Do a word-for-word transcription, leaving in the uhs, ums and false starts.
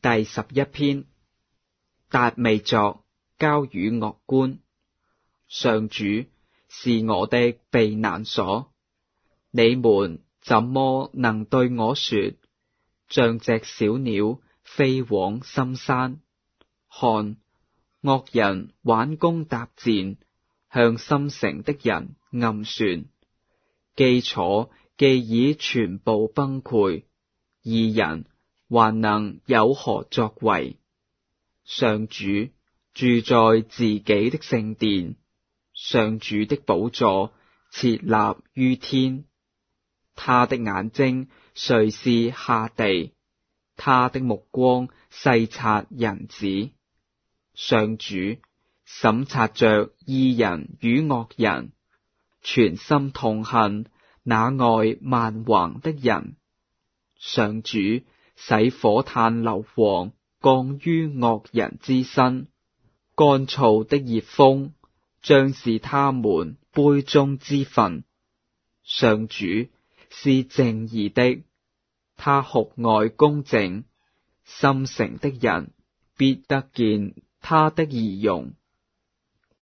第十一篇，達味作交與樂觀。上主是我的避難所，你們怎麼能對我說，像隻小鳥飛往深山？看，惡人挽弓搭箭，向深城的人暗算，基礎既已全部崩潰，義人還能有何作為？上主住在自己的聖殿，上主的寶座設立於天，他的眼睛垂視下地，他的目光細察人子。上主審察着義人與惡人，全心痛恨那愛蠻橫的人。上主使火炭硫磺降於惡人之身，乾燥的熱風將是他們杯中之分。上主是正義的，他酷愛公正，深城的人必得見他的儀容。